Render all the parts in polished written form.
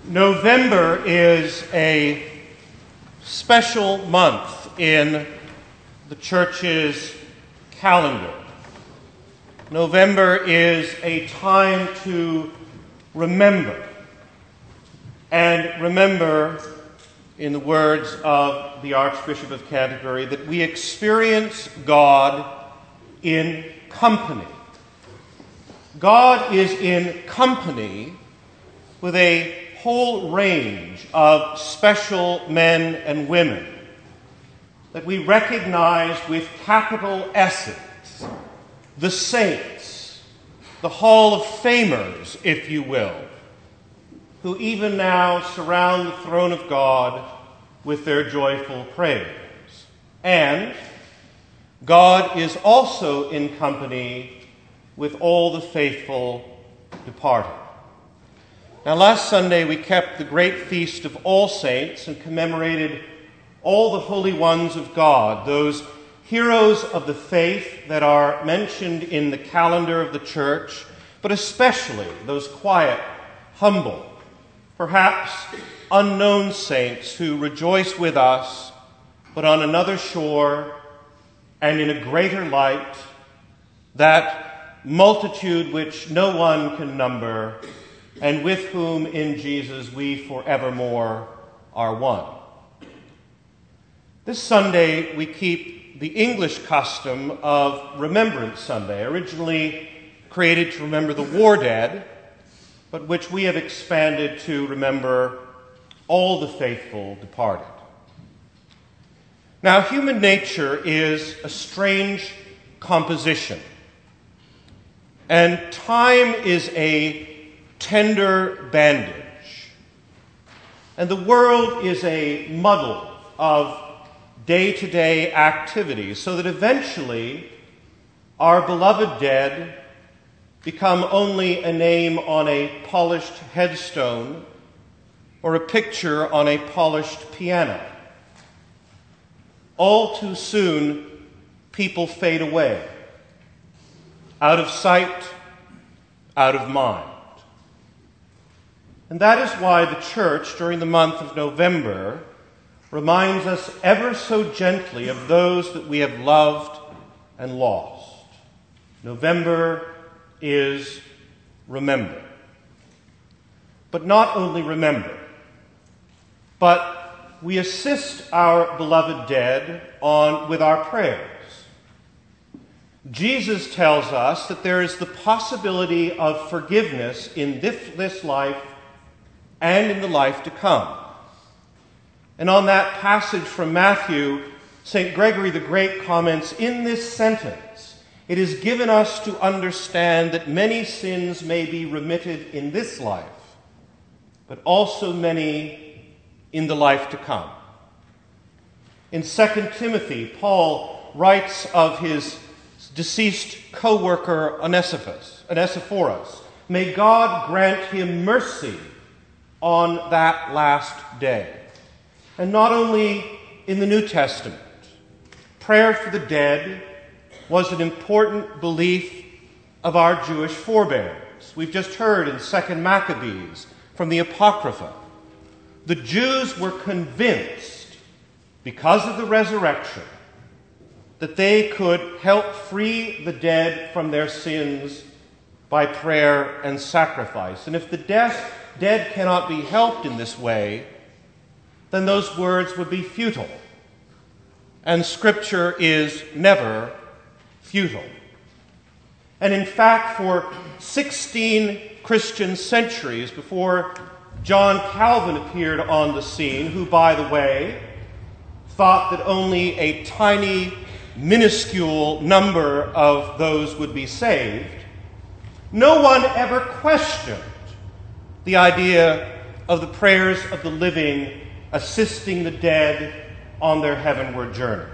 November is a special month in the church's calendar. November is a time to remember. And remember, in the words of the Archbishop of Canterbury, that we experience God in company. God is in company with a whole range of special men and women that we recognize with capital S's, the saints, the Hall of Famers, if you will, who even now surround the throne of God with their joyful praise. And God is also in company with all the faithful departed. Now, last Sunday we kept the great feast of All Saints and commemorated all the holy ones of God, those heroes of the faith that are mentioned in the calendar of the church, but especially those quiet, humble, perhaps unknown saints who rejoice with us, but on another shore and in a greater light, that multitude which no one can number, and with whom in Jesus we forevermore are one. This Sunday we keep the English custom of Remembrance Sunday, originally created to remember the war dead, but which we have expanded to remember all the faithful departed. Now, human nature is a strange composition, and time is a tender bandage, and the world is a muddle of day-to-day activities, so that eventually our beloved dead become only a name on a polished headstone or a picture on a polished piano. All too soon, people fade away, out of sight, out of mind. And that is why the Church, during the month of November, reminds us ever so gently of those that we have loved and lost. November is remember. But not only remember, but we assist our beloved dead with our prayers. Jesus tells us that there is the possibility of forgiveness in this life and in the life to come. And on that passage from Matthew, St. Gregory the Great comments, in this sentence, it is given us to understand that many sins may be remitted in this life, but also many in the life to come. In 2 Timothy, Paul writes of his deceased co-worker Onesiphorus, may God grant him mercy on that last day. And not only in the New Testament, prayer for the dead was an important belief of our Jewish forebears. We've just heard in 2 Maccabees from the Apocrypha. The Jews were convinced, because of the resurrection, that they could help free the dead from their sins by prayer and sacrifice. And if the dead cannot be helped in this way, then those words would be futile. And Scripture is never futile. And in fact, for 16 Christian centuries before John Calvin appeared on the scene, who, by the way, thought that only a tiny, minuscule number of those would be saved, no one ever questioned the idea of the prayers of the living assisting the dead on their heavenward journey.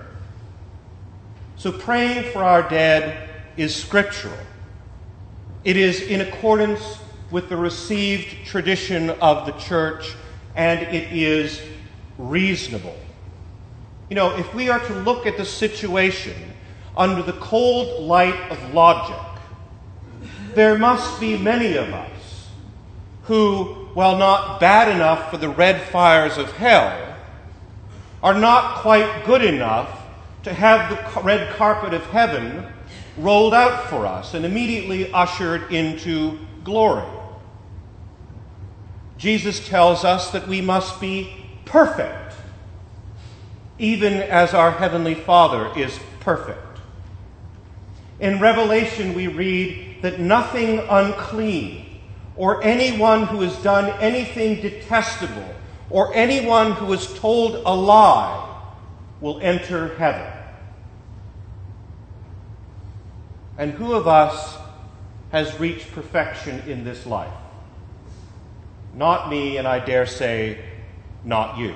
So praying for our dead is scriptural. It is in accordance with the received tradition of the church, and it is reasonable. You know, if we are to look at the situation under the cold light of logic, there must be many of us who while not bad enough for the red fires of hell, are not quite good enough to have the red carpet of heaven rolled out for us and immediately ushered into glory. Jesus tells us that we must be perfect, even as our Heavenly Father is perfect. In Revelation, we read that nothing unclean, or anyone who has done anything detestable, or anyone who has told a lie, will enter heaven. And who of us has reached perfection in this life? Not me, and I dare say, not you.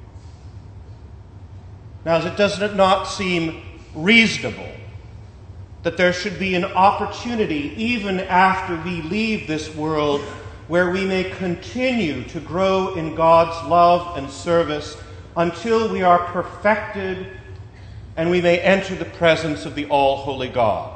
Now, does it not seem reasonable that there should be an opportunity, even after we leave this world, where we may continue to grow in God's love and service until we are perfected and we may enter the presence of the all-holy God?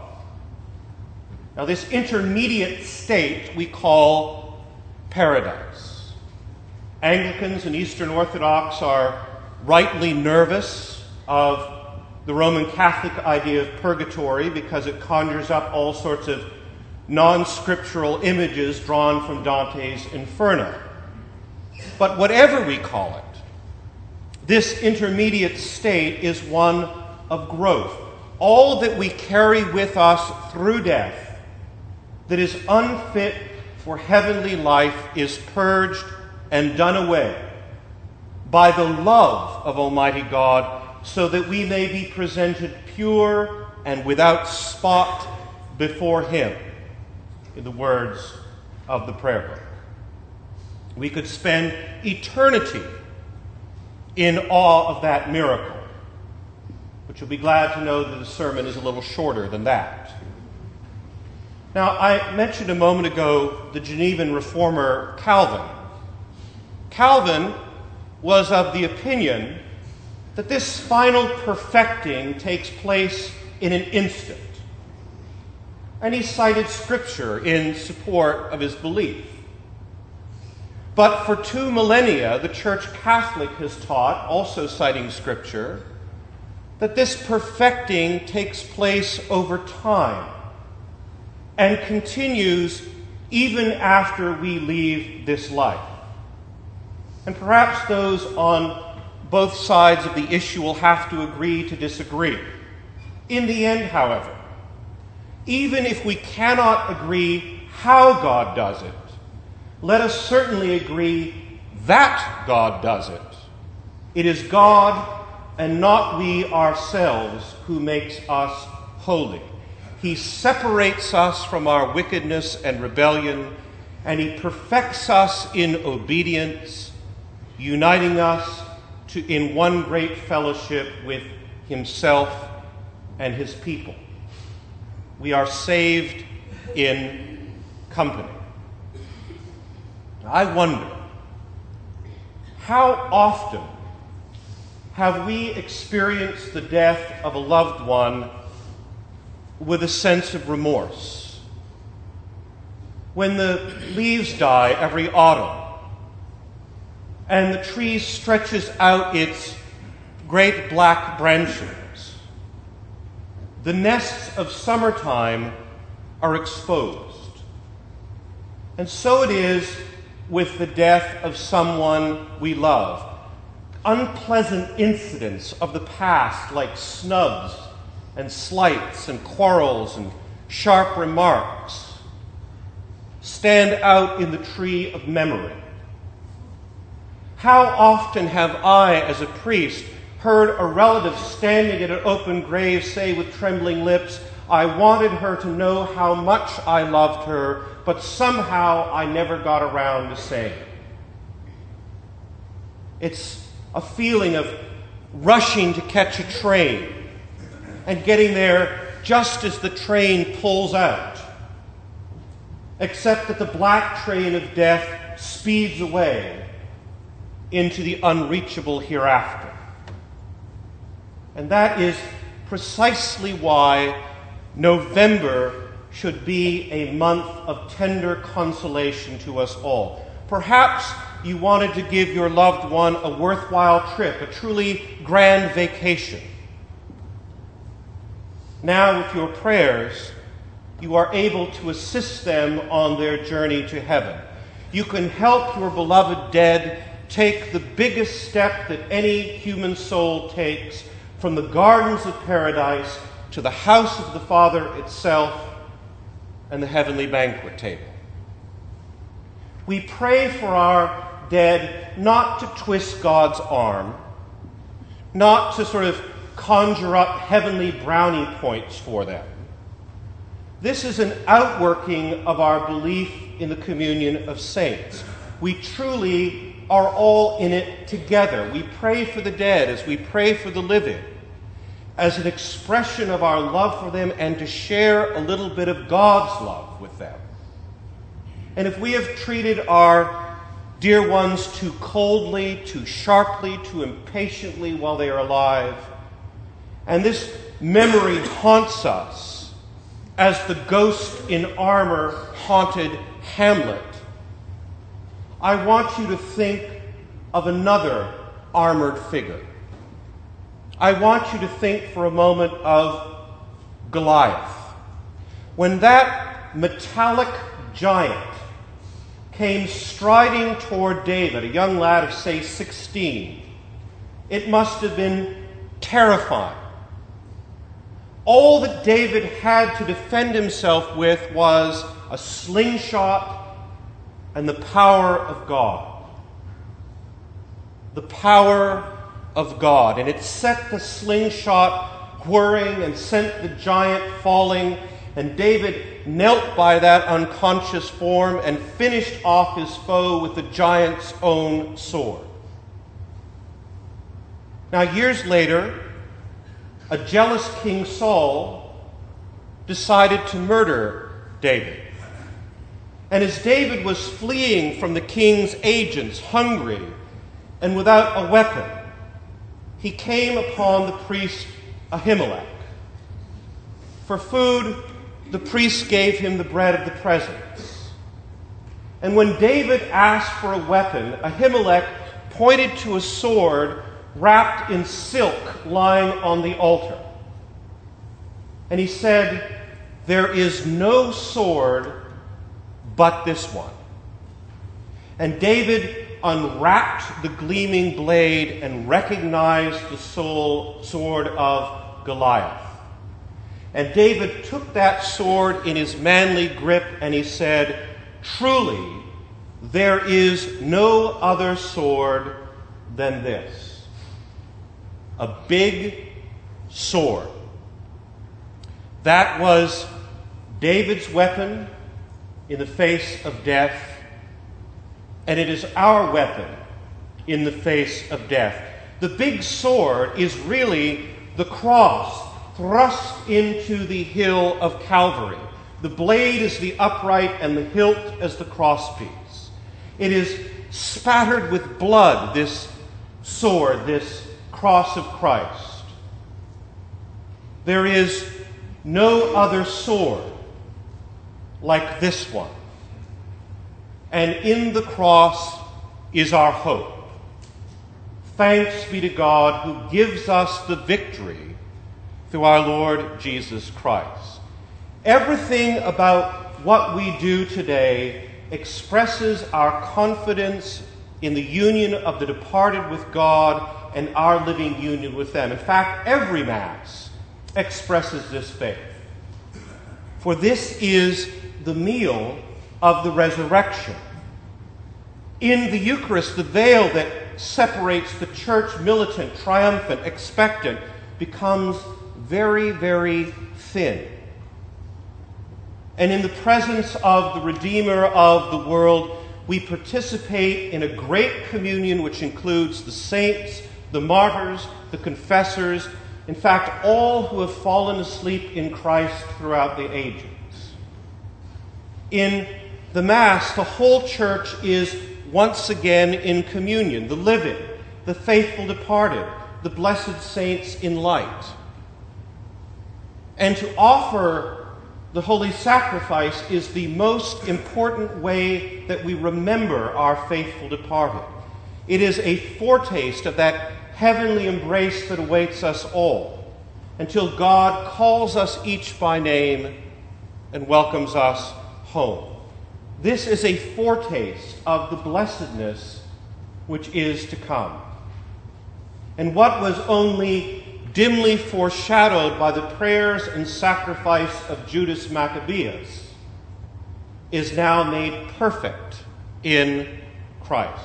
Now, this intermediate state we call paradise. Anglicans and Eastern Orthodox are rightly nervous of the Roman Catholic idea of purgatory because it conjures up all sorts of non-scriptural images drawn from Dante's Inferno. But whatever we call it, this intermediate state is one of growth. All that we carry with us through death that is unfit for heavenly life is purged and done away by the love of Almighty God, so that we may be presented pure and without spot before Him, in the words of the prayer book. We could spend eternity in awe of that miracle, but you'll be glad to know that the sermon is a little shorter than that. Now, I mentioned a moment ago the Genevan reformer Calvin. Calvin was of the opinion that this final perfecting takes place in an instant. And he cited Scripture in support of his belief. But for 2 millennia, the Church Catholic has taught, also citing Scripture, that this perfecting takes place over time and continues even after we leave this life. And perhaps those on both sides of the issue will have to agree to disagree. In the end, however, even if we cannot agree how God does it, let us certainly agree that God does it. It is God and not we ourselves who makes us holy. He separates us from our wickedness and rebellion, and He perfects us in obedience, uniting us in one great fellowship with Himself and His people. We are saved in company. I wonder, how often have we experienced the death of a loved one with a sense of remorse? When the leaves die every autumn, and the tree stretches out its great black branches, the nests of summertime are exposed. And so it is with the death of someone we love. Unpleasant incidents of the past, like snubs and slights and quarrels and sharp remarks, stand out in the tree of memory. How often have I, as a priest, heard a relative standing at an open grave say with trembling lips, "I wanted her to know how much I loved her, but somehow I never got around to saying it." It's a feeling of rushing to catch a train and getting there just as the train pulls out, except that the black train of death speeds away into the unreachable hereafter. And that is precisely why November should be a month of tender consolation to us all. Perhaps you wanted to give your loved one a worthwhile trip, a truly grand vacation. Now, with your prayers, you are able to assist them on their journey to heaven. You can help your beloved dead take the biggest step that any human soul takes, from the gardens of paradise to the house of the Father itself and the heavenly banquet table. We pray for our dead not to twist God's arm, not to sort of conjure up heavenly brownie points for them. This is an outworking of our belief in the communion of saints. We truly are all in it together. We pray for the dead as we pray for the living, as an expression of our love for them and to share a little bit of God's love with them. And if we have treated our dear ones too coldly, too sharply, too impatiently while they are alive, and this memory haunts us as the ghost in armor haunted Hamlet, I want you to think of another armored figure. I want you to think for a moment of Goliath. When that metallic giant came striding toward David, a young lad of, say, 16, it must have been terrifying. All that David had to defend himself with was a slingshot and the power of God. The power of God. And it set the slingshot whirring and sent the giant falling. And David knelt by that unconscious form and finished off his foe with the giant's own sword. Now, years later, a jealous King Saul decided to murder David. And as David was fleeing from the king's agents, hungry and without a weapon, he came upon the priest Ahimelech. For food, the priest gave him the bread of the presence. And when David asked for a weapon, Ahimelech pointed to a sword wrapped in silk lying on the altar. And he said, "There is no sword but this one." And David unwrapped the gleaming blade and recognized the sword of Goliath. And David took that sword in his manly grip and he said, "Truly, there is no other sword than this." A big sword. That was David's weapon in the face of death, and it is our weapon in the face of death. The big sword is really the cross thrust into the hill of Calvary. The blade is the upright and the hilt as the crosspiece. It is spattered with blood, this sword, this cross of Christ. There is no other sword like this one. And in the cross is our hope. Thanks be to God who gives us the victory through our Lord Jesus Christ. Everything about what we do today expresses our confidence in the union of the departed with God and our living union with them. In fact, every Mass expresses this faith. For this is the meal of the resurrection. In the Eucharist, the veil that separates the church militant, triumphant, expectant, becomes very, very thin. And in the presence of the Redeemer of the world, we participate in a great communion which includes the saints, the martyrs, the confessors, in fact, all who have fallen asleep in Christ throughout the ages. In the Mass, the whole church is once again in communion, the living, the faithful departed, the blessed saints in light. And to offer The holy sacrifice is the most important way that we remember our faithful departed. It is a foretaste of that heavenly embrace that awaits us all, until God calls us each by name and welcomes us home. This is a foretaste of the blessedness which is to come. And what was only dimly foreshadowed by the prayers and sacrifice of Judas Maccabeus is now made perfect in Christ.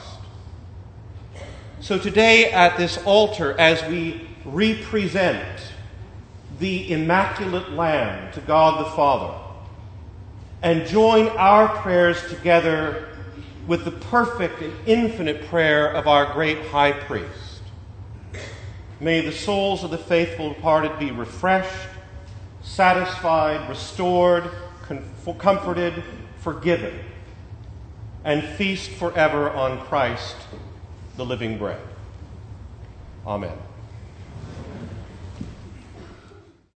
So today at this altar, as we represent the Immaculate Lamb to God the Father, and join our prayers together with the perfect and infinite prayer of our great High Priest, may the souls of the faithful departed be refreshed, satisfied, restored, comforted, forgiven, and feast forever on Christ, the living bread. Amen.